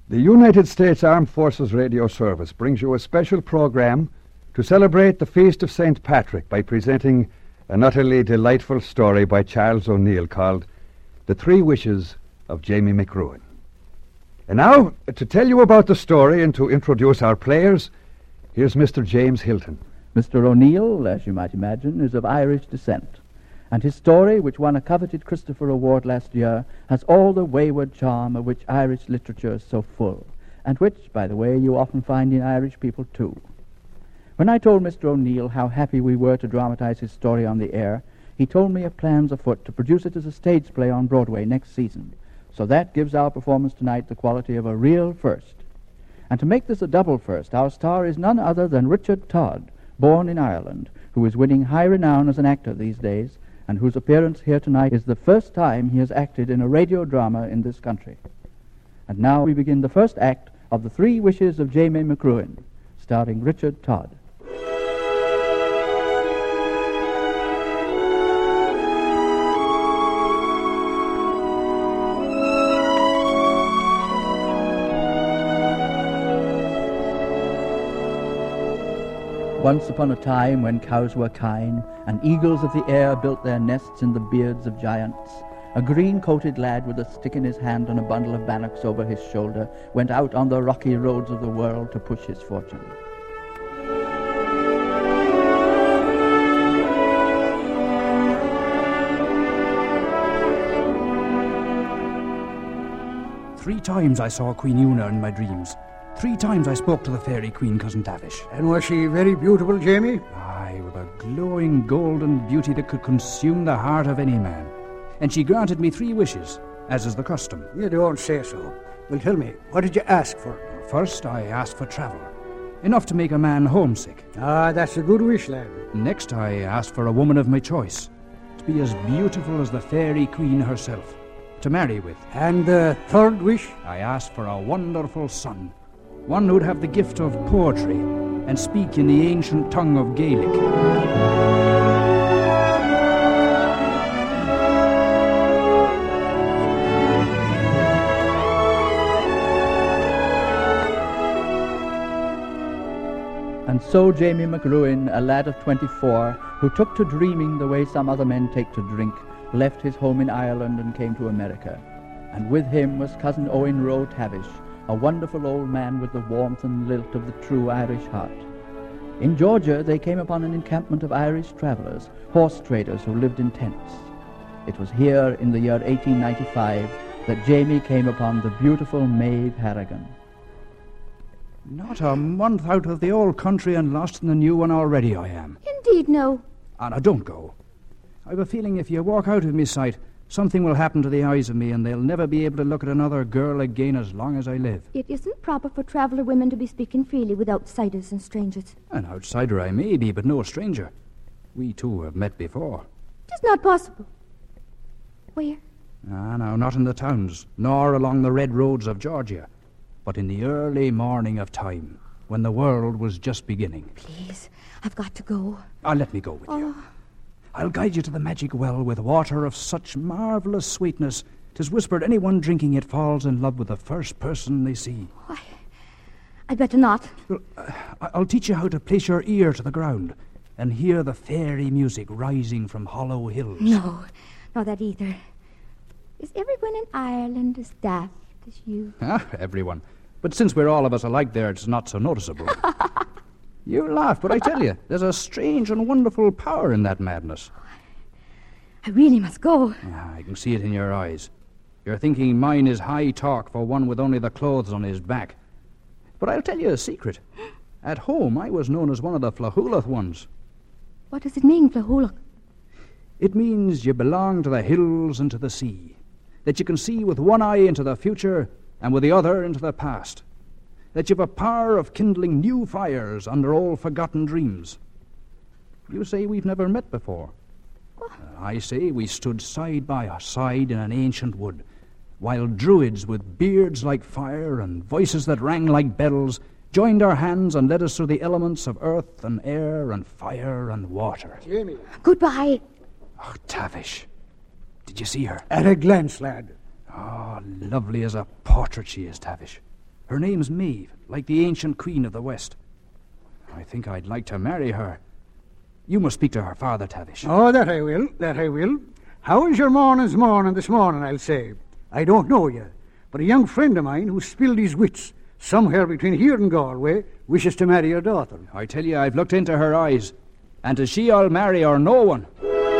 The United States Armed Forces Radio Service brings you a special program to celebrate the Feast of St. Patrick by presenting an utterly delightful story by Charles O'Neill called The Three Wishes of Jamie McRuin. And now, to tell you about the story and to introduce our players, here's Mr. James Hilton. Mr. O'Neill, as you might imagine, is of Irish descent, and his story, which won a coveted Christopher Award last year, has all the wayward charm of which Irish literature is so full, and which, by the way, you often find in Irish people too. When I told Mr. O'Neill how happy we were to dramatize his story on the air, he told me of plans afoot to produce it as a stage play on Broadway next season. So that gives our performance tonight the quality of a real first. And to make this a double first, our star is none other than Richard Todd, born in Ireland, who is winning high renown as an actor these days, and whose appearance here tonight is the first time he has acted in a radio drama in this country. And now we begin the first act of The Three Wishes of Jamie McRuin, starring Richard Todd. Once upon a time, when cows were kine, and eagles of the air built their nests in the beards of giants, a green-coated lad with a stick in his hand and a bundle of bannocks over his shoulder went out on the rocky roads of the world to push his fortune. Three times I saw Queen Una in my dreams. 3 times I spoke to the fairy queen, Cousin Tavish. And was she very beautiful, Jamie? Aye, with a glowing golden beauty that could consume the heart of any man. And she granted me 3 wishes, as is the custom. You don't say so. Well, tell me, what did you ask for? First, I asked for travel. Enough to make a man homesick. Ah, that's a good wish, lad. Next, I asked for a woman of my choice, to be as beautiful as the fairy queen herself, to marry with. And the third wish? I asked for a wonderful son. One who'd have the gift of poetry and speak in the ancient tongue of Gaelic. And so Jamie McRuin, a lad of 24, who took to dreaming the way some other men take to drink, left his home in Ireland and came to America. And with him was Cousin Owen Roe Tavish, a wonderful old man with the warmth and lilt of the true Irish heart. In Georgia, they came upon an encampment of Irish travelers, horse traders who lived in tents. It was here, in the year 1895, that Jamie came upon the beautiful Maeve Harrigan. Not a month out of the old country and lost in the new one already I am. Indeed, no. Anna, don't go. I've a feeling if you walk out of me sight, something will happen to the eyes of me, and they'll never be able to look at another girl again as long as I live. It isn't proper for traveller women to be speaking freely with outsiders and strangers. An outsider I may be, but no stranger. We two have met before. It is not possible. Where? Ah, no, not in the towns, nor along the red roads of Georgia, but in the early morning of time, when the world was just beginning. Please, I've got to go. Let me go with you. I'll guide you to the magic well with water of such marvellous sweetness, 'tis whispered anyone drinking it falls in love with the first person they see. Why, I'd better not. Well, I'll teach you how to place your ear to the ground and hear the fairy music rising from hollow hills. No, not that either. Is everyone in Ireland as daft as you? Everyone. But since we're all of us alike there, it's not so noticeable. You laugh, but I tell you, there's a strange and wonderful power in that madness. I really must go. I can see it in your eyes. You're thinking mine is high talk for one with only the clothes on his back. But I'll tell you a secret. At home, I was known as one of the Flahoolath ones. What does it mean, Flahoolath? It means you belong to the hills and to the sea. That you can see with one eye into the future and with the other into the past. That you've a power of kindling new fires under old forgotten dreams. You say we've never met before. I say we stood side by side in an ancient wood, while druids with beards like fire and voices that rang like bells joined our hands and led us through the elements of earth and air and fire and water. Jamie. Goodbye. Oh, Tavish. Did you see her? At a glance, lad. Oh, lovely as a portrait she is, Tavish. Her name's Maeve, like the ancient queen of the West. I think I'd like to marry her. You must speak to her father, Tavish. Oh, that I will. How is your morning this morning, I'll say. I don't know you, but a young friend of mine who spilled his wits somewhere between here and Galway wishes to marry your daughter. I tell you, I've looked into her eyes, and 'tis she I'll marry or no one.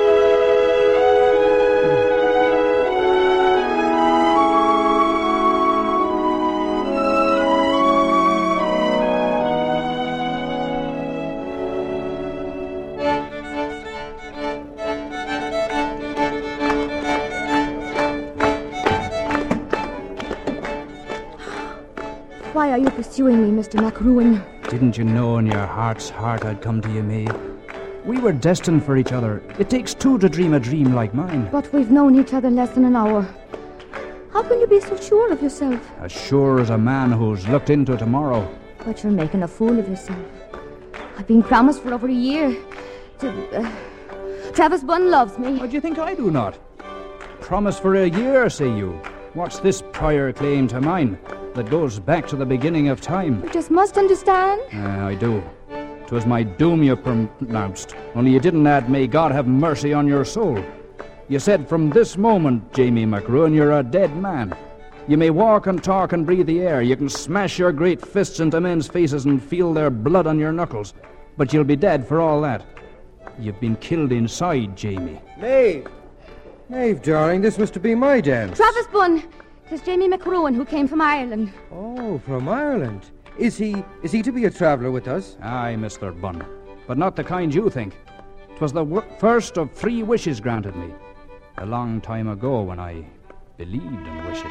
Why are you pursuing me, Mr. McRuin? Didn't you know in your heart's heart I'd come to you, Maeve? We were destined for each other. It takes two to dream a dream like mine. But we've known each other less than an hour. How can you be so sure of yourself? As sure as a man who's looked into tomorrow. But you're making a fool of yourself. I've been promised for over a year to... Travis Bunn loves me. What do you think I do not? Promised for a year, say you. What's this prior claim to mine that goes back to the beginning of time? You just must understand. I do. 'Twas my doom you pronounced, only you didn't add, may God have mercy on your soul. You said, from this moment, Jamie McRuin, you're a dead man. You may walk and talk and breathe the air. You can smash your great fists into men's faces and feel their blood on your knuckles. But you'll be dead for all that. You've been killed inside, Jamie. Maeve, darling, this was to be my dance. Travis Bunn. It is Jamie McRuin who came from Ireland. Oh, from Ireland. Is he to be a traveller with us? Aye, Mr. Bunn, but not the kind you think. 'Twas the first of 3 wishes granted me, a long time ago when I believed in wishes.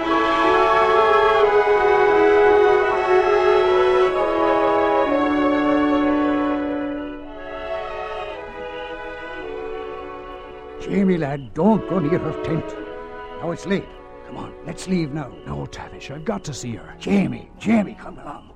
Jamie, lad, don't go near her tent. Now it's late. Come on, let's leave now. No, Tavish, I've got to see her. Jamie, come along.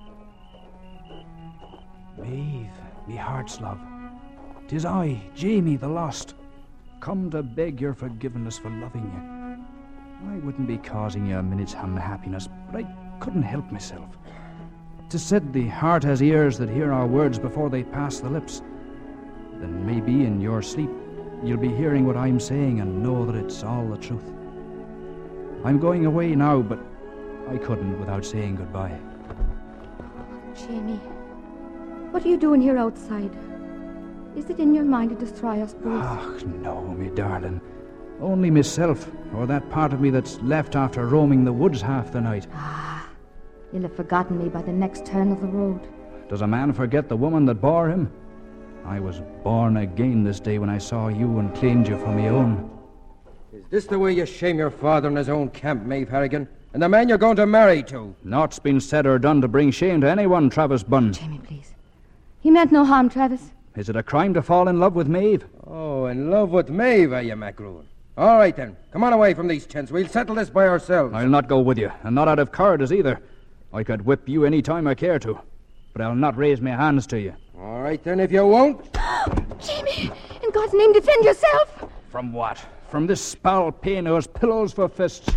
Maeve, me heart's love. 'Tis I, Jamie the lost, come to beg your forgiveness for loving you. I wouldn't be causing you a minute's unhappiness, but I couldn't help myself. 'Tis said the heart has ears that hear our words before they pass the lips. Then maybe in your sleep you'll be hearing what I'm saying and know that it's all the truth. I'm going away now, but I couldn't without saying goodbye. Jamie, what are you doing here outside? Is it in your mind to destroy us both? Ah, no, me darling. Only myself, or that part of me that's left after roaming the woods half the night. You'll have forgotten me by the next turn of the road. Does a man forget the woman that bore him? I was born again this day when I saw you and claimed you for my own. Is this the way you shame your father in his own camp, Maeve Harrigan? And the man you're going to marry to? Naught's been said or done to bring shame to anyone, Travis Bunn. Jamie, please. He meant no harm, Travis. Is it a crime to fall in love with Maeve? Oh, in love with Maeve, are you, McRuin? All right, then. Come on away from these tents. We'll settle this by ourselves. I'll not go with you, and not out of cowardice either. I could whip you any time I care to, but I'll not raise my hands to you. All right, then, if you won't. Jamie, in God's name, defend yourself. From what? From this foul pain who has pillows for fists.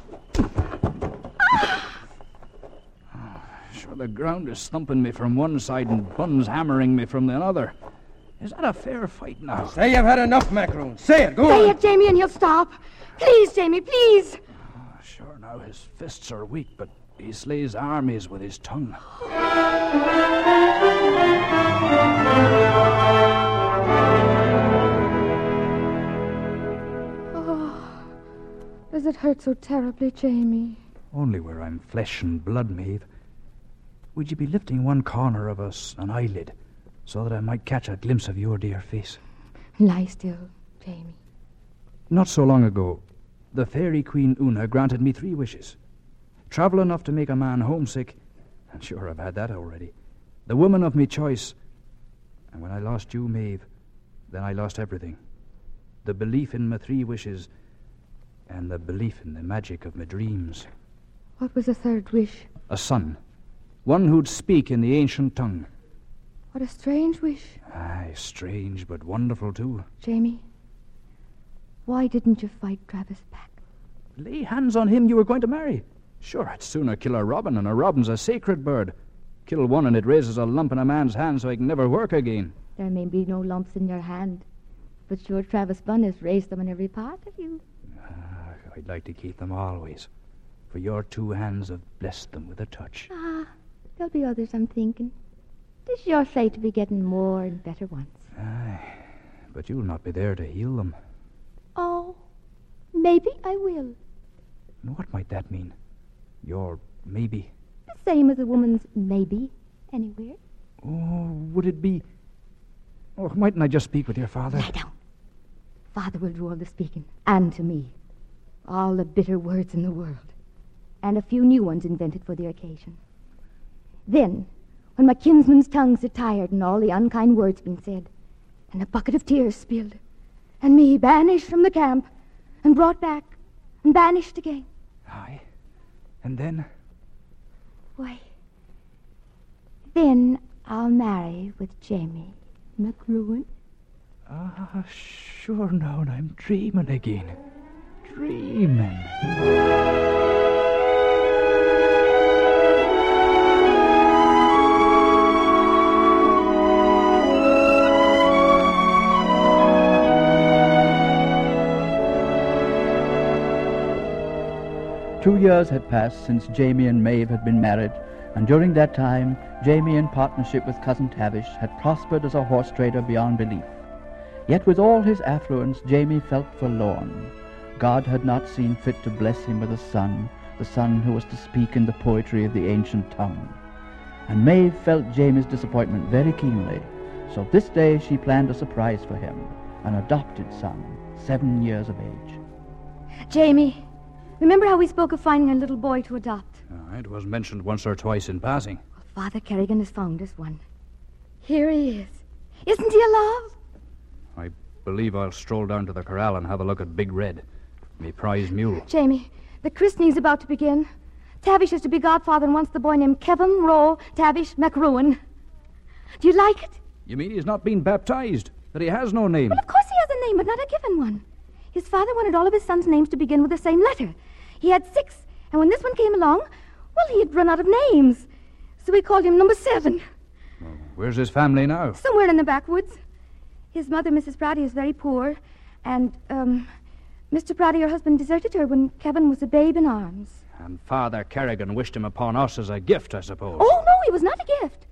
Sure, the ground is thumping me from one side and Bunn's hammering me from the other. Is that a fair fight now? Say you've had enough, McRuin. Say it, go on. Say it, Jamie, and he'll stop. Please, Jamie, please. Sure, now his fists are weak, but he slays armies with his tongue. Does it hurt so terribly, Jamie? Only where I'm flesh and blood, Maeve. Would you be lifting one corner of us an eyelid so that I might catch a glimpse of your dear face? Lie still, Jamie. Not so long ago, the fairy queen Una granted me 3 wishes. Travel enough to make a man homesick, and sure I've had that already. The woman of me choice. And when I lost you, Maeve, then I lost everything. The belief in my 3 wishes, and the belief in the magic of my dreams. What was the 3rd wish? A son. One who'd speak in the ancient tongue. What a strange wish. Aye, strange, but wonderful too. Jamie, why didn't you fight Travis back? Lay hands on him you were going to marry. Sure, I'd sooner kill a robin, and a robin's a sacred bird. Kill one and it raises a lump in a man's hand so he can never work again. There may be no lumps in your hand, but sure Travis Bunn has raised them in every part of you. I'd like to keep them always, for your two hands have blessed them with a touch. There'll be others, I'm thinking. 'Tis your fate to be getting more and better ones. Aye, but you'll not be there to heal them. Oh, maybe I will. And what might that mean? Your maybe? The same as a woman's maybe anywhere. Oh, would it be... Oh, mightn't I just speak with your father? Lie down. Father will do all the speaking, and to me. All the bitter words in the world, and a few new ones invented for the occasion. Then, when my kinsman's tongues are tired and all the unkind words been said, and a bucket of tears spilled, and me banished from the camp, and brought back, and banished again. Aye. And then? Why, then I'll marry with Jamie McRuin. Sure now, I'm dreaming again. Dreaming. 2 years had passed since Jamie and Maeve had been married, and during that time, Jamie, in partnership with Cousin Tavish, had prospered as a horse trader beyond belief. Yet with all his affluence, Jamie felt forlorn. God had not seen fit to bless him with a son, the son who was to speak in the poetry of the ancient tongue. And Maeve felt Jamie's disappointment very keenly, so this day she planned a surprise for him, an adopted son, 7 years of age. Jamie, remember how we spoke of finding a little boy to adopt? It was mentioned once or twice in passing. Well, Father Kerrigan has found us one. Here he is. Isn't he a love? I believe I'll stroll down to the corral and have a look at Big Red, me prize mule. Jamie, the christening's about to begin. Tavish is to be godfather and wants the boy named Kevin Rowe Tavish McRuin. Do you like it? You mean he's not been baptized? That he has no name? Well, of course he has a name, but not a given one. His father wanted all of his sons' names to begin with the same letter. He had 6, and when this one came along, well, he had run out of names. So we called him number 7. Well, where's his family now? Somewhere in the backwoods. His mother, Mrs. Proddy, is very poor, and, Mr. Proddy, her husband, deserted her when Kevin was a babe in arms. And Father Kerrigan wished him upon us as a gift, I suppose. Oh, no, it was not a gift.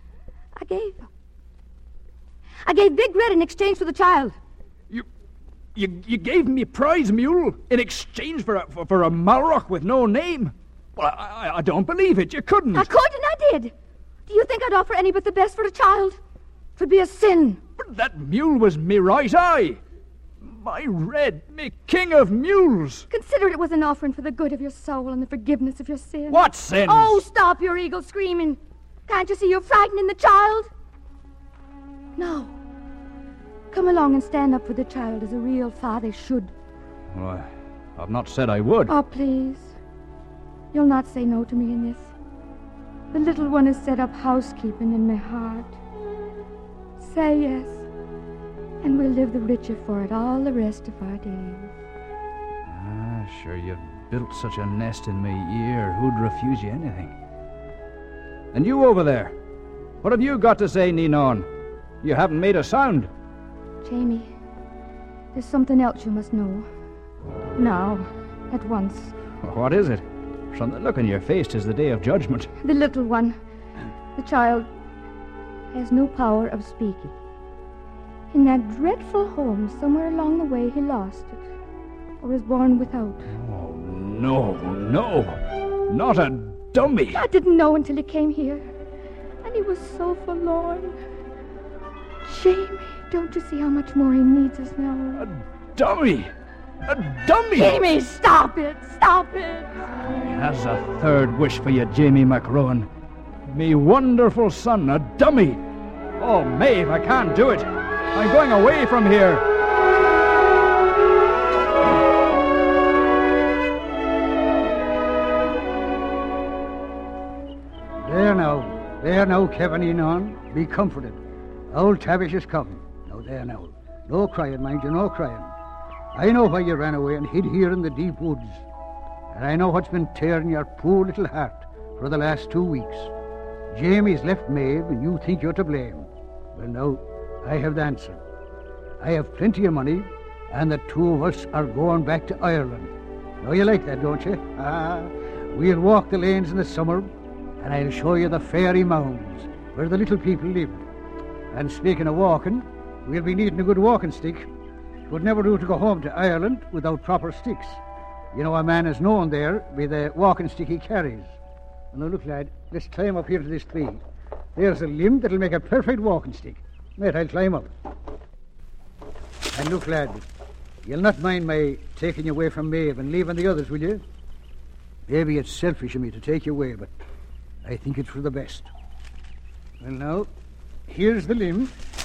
I gave Big Red in exchange for the child. You gave me prize mule in exchange for a Malrock with no name? Well, I don't believe it. You couldn't. I could and I did. Do you think I'd offer any but the best for a child? 'Twould be a sin. But that mule was me right eye. My Red, me king of mules. Consider it was an offering for the good of your soul and the forgiveness of your sins. What sins? Oh, stop your eagle screaming. Can't you see you're frightening the child? No. Come along and stand up for the child as a real father should. Well, I've not said I would. Oh, please. You'll not say no to me in this. The little one has set up housekeeping in my heart. Say yes, and we'll live the richer for it all the rest of our days. Sure, you've built such a nest in me ear. Who'd refuse you anything? And you over there, what have you got to say, Ninon? You haven't made a sound. Jamie, there's something else you must know. Now, at once. What is it? From the look on your face, 'tis the day of judgment. The little one, the child, has no power of speaking. In that dreadful home, somewhere along the way, he lost it, or was born without. Oh, no, not a dummy. I didn't know until he came here, and he was so forlorn. Jamie, don't you see how much more he needs us now? A dummy! A dummy! Jamie, stop it! Stop it! That's a third wish for you, Jamie McRowan. Me wonderful son, a dummy! Oh, Maeve, I can't do it. I'm going away from here. There now, Kevin Enon. Be comforted. Old Tavish is coming. There now. No crying, mind you, no crying. I know why you ran away and hid here in the deep woods. and I know what's been tearing your poor little heart for the last 2 weeks. Jamie's left Maeve, and you think you're to blame. Well, now, I have the answer. I have plenty of money, and the two of us are going back to Ireland. Now, you like that, don't you? We'll walk the lanes in the summer, and I'll show you the fairy mounds where the little people live. And speaking of walking, we'll be needing a good walking stick. It would never do to go home to Ireland without proper sticks. You know, a man is known there by the walking stick he carries. Now, look, lad, let's climb up here to this tree. There's a limb that'll make a perfect walking stick. Mate, I'll climb up. And look, lad, you'll not mind my taking you away from Maeve and leaving the others, will you? Maybe it's selfish of me to take you away, but I think it's for the best. Well, now, here's the limb.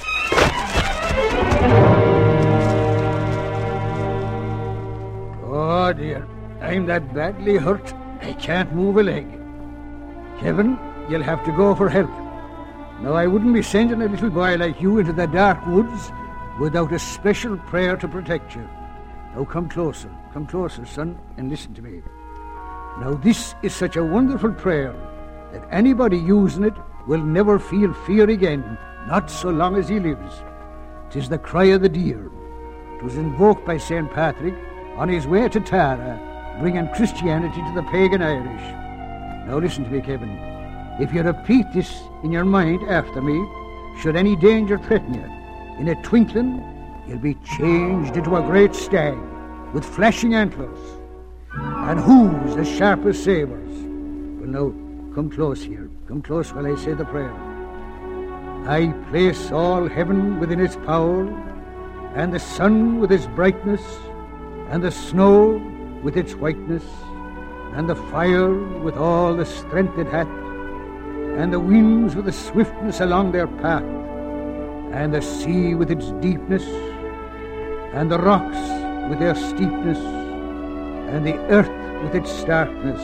Oh, dear, I'm that badly hurt, I can't move a leg. Kevin, you'll have to go for help. Now, I wouldn't be sending a little boy like you into the dark woods without a special prayer to protect you. Now, come closer, son, and listen to me. Now, this is such a wonderful prayer that anybody using it will never feel fear again, not so long as he lives. 'Tis the cry of the deer. It was invoked by St. Patrick on his way to Tara, bringing Christianity to the pagan Irish. Now listen to me, Kevin. If you repeat this in your mind after me, should any danger threaten you, in a twinkling you'll be changed into a great stag with flashing antlers and hooves as sharp as sabres. Well, now, come close here. Come close while I say the prayer. I place all heaven within its power, and the sun with its brightness, and the snow with its whiteness, and the fire with all the strength it hath, and the winds with the swiftness along their path, and the sea with its deepness, and the rocks with their steepness, and the earth with its starkness.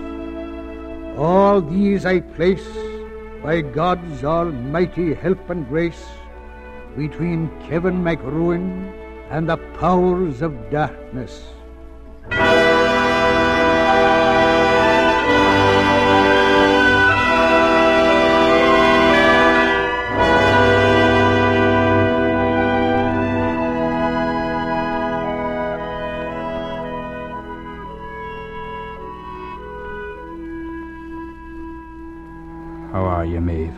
All these I place, by God's almighty help and grace, between Kevin McRuin and the powers of darkness. How are you, Maeve?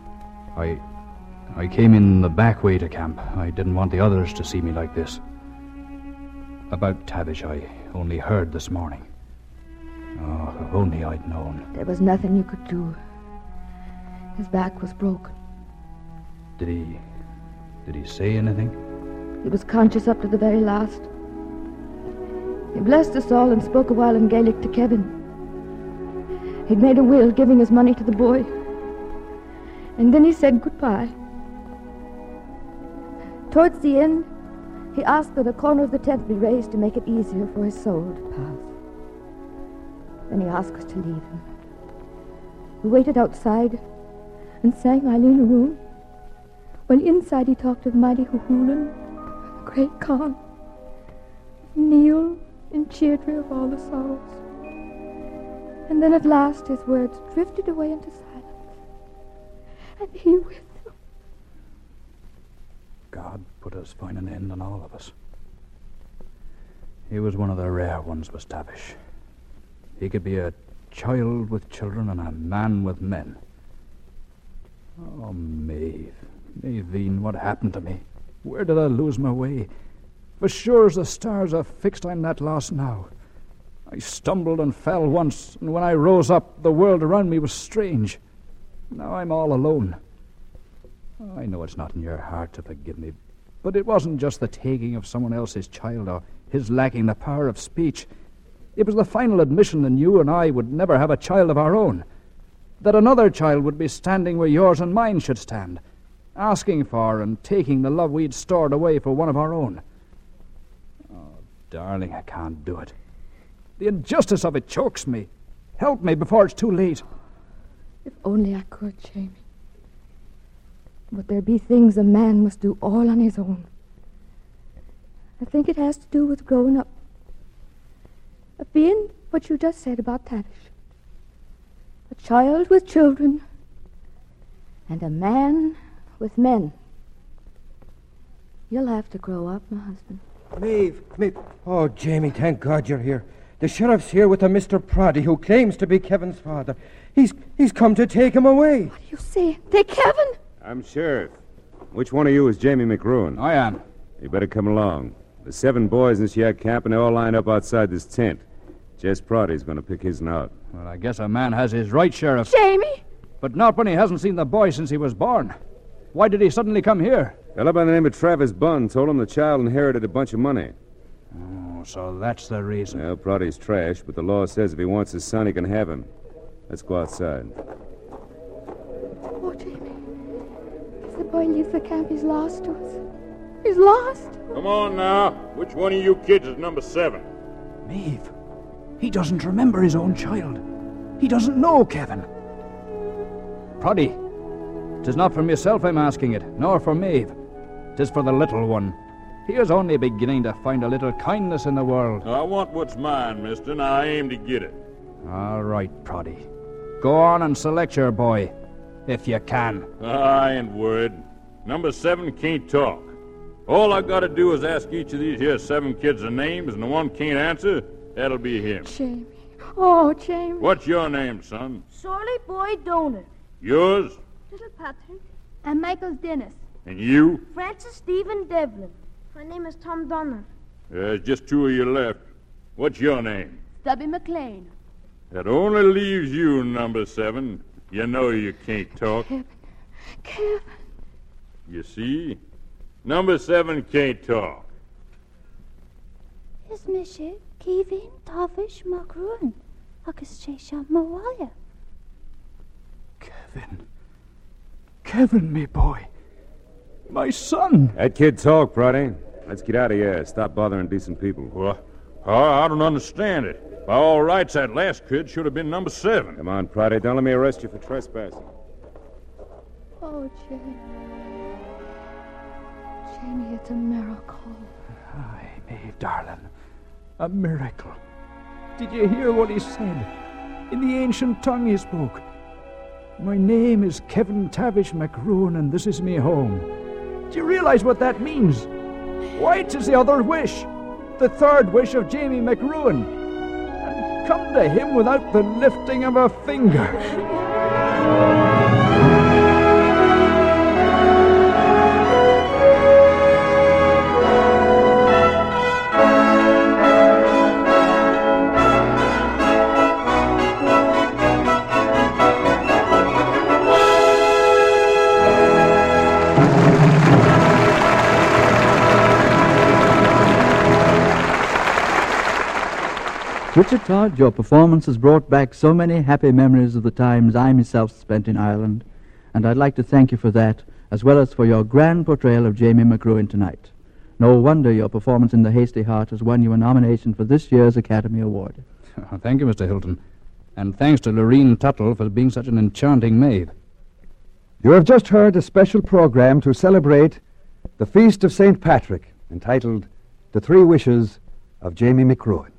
I came in the back way to camp. I didn't want the others to see me like this. About Tavish, I only heard this morning. Oh, if only I'd known. There was nothing you could do. His back was broken. Did he say anything? He was conscious up to the very last. He blessed us all and spoke a while in Gaelic to Kevin. He'd made a will giving his money to the boy. And then he said goodbye. Towards the end, he asked that a corner of the tent be raised to make it easier for his soul to pass. Then he asked us to leave him. We waited outside and sang Eileen Aroon, while inside he talked of mighty Huhulan, the great Khan, Neil and Chidri of all the sorrows. And then at last his words drifted away into silence. And he with them. God put his final end on all of us. He was one of the rare ones, was Tavish. He could be a child with children and a man with men. Oh, Maeveen, what happened to me? Where did I lose my way? For sure as the stars are fixed, I'm not lost now. I stumbled and fell once, and when I rose up, the world around me was strange. Now I'm all alone. I know it's not in your heart to forgive me, but it wasn't just the taking of someone else's child or his lacking the power of speech. It was the final admission that you and I would never have a child of our own, that another child would be standing where yours and mine should stand, asking for and taking the love we'd stored away for one of our own. Oh, darling, I can't do it. The injustice of it chokes me. Help me before it's too late. If only I could, Jamie. But there be things a man must do all on his own. I think it has to do with growing up. Of being what you just said about Tavish. A child with children and a man with men. You'll have to grow up, my husband. Maeve. Oh, Jamie, thank God you're here. The sheriff's here with a Mr. Proddy who claims to be Kevin's father. He's come to take him away. What do you say? Take Kevin? I'm sheriff. Which one of you is Jamie McRuin? I am. You better come along. There's 7 boys in this here camp, and they're all lined up outside this tent. Jess Proddy's going to pick his out. Well, I guess a man has his right, Sheriff. Jamie! But not when he hasn't seen the boy since he was born. Why did he suddenly come here? A fellow by the name of Travis Bunn told him the child inherited a bunch of money. Oh, so that's the reason. Well, Proddy's trash, but the law says if he wants his son, he can have him. Let's go outside. Oh, Jamie. If the boy leaves the camp, he's lost to us. He's lost. Come on now. Which one of you kids is number 7? Maeve. He doesn't remember his own child. He doesn't know Kevin. Proddy, 'tis not for myself I'm asking it, nor for Maeve. 'Tis for the little one. He is only beginning to find a little kindness in the world. I want what's mine, mister, and I aim to get it. All right, Proddy. Go on and select your boy, if you can. I ain't worried. Number 7 can't talk. All I gotta do is ask each of these here 7 kids their names, and the one can't answer, that'll be him. Jamie. Oh, Jamie. What's your name, son? Sorley Boy Donor. Yours? Little Patrick. And Michael Dennis. And you? Francis Stephen Devlin. My name is Tom Donner. There's just 2 of you left. What's your name? Stubby McLean. That only leaves you, number 7. You know you can't talk. Kevin. You see? Number 7 can't talk. Is Mishe, Kevin, Tavish, McRuin. Agus Shesha Mawaya. Kevin, me boy. My son. That kid talk, Proddy. Let's get out of here. Stop bothering decent people. Well, I don't understand it. By all rights, that last kid should have been number 7. Come on, Proddy. Don't let me arrest you for trespassing. Oh, Jamie. Jamie, it's a miracle. Aye, Maeve, darling. A miracle. Did you hear what he said? In the ancient tongue he spoke. My name is Kevin Tavish McRuin, and this is me home. Do you realize what that means? Why, 'tis the other wish. The 3rd wish of Jamie McRuin. And come to him without the lifting of a finger. Richard Todd, your performance has brought back so many happy memories of the times I myself spent in Ireland, and I'd like to thank you for that, as well as for your grand portrayal of Jamie McRuin tonight. No wonder your performance in The Hasty Heart has won you a nomination for this year's Academy Award. Thank you, Mr. Hilton. And thanks to Lorene Tuttle for being such an enchanting maid. You have just heard a special program to celebrate the Feast of St. Patrick, entitled The 3 Wishes of Jamie McRuin.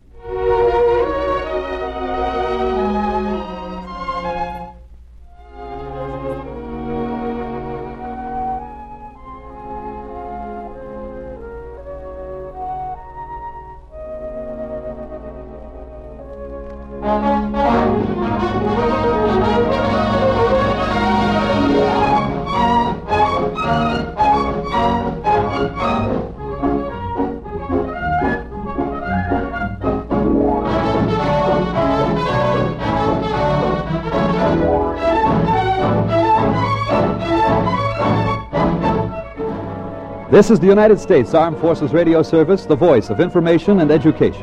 This is the United States Armed Forces Radio Service, the voice of information and education.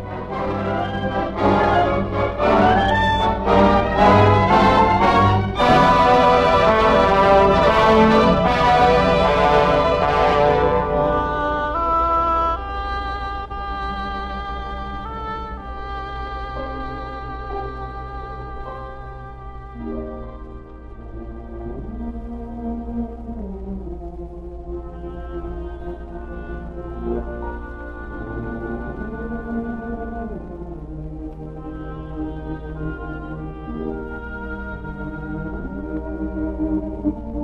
Thank you.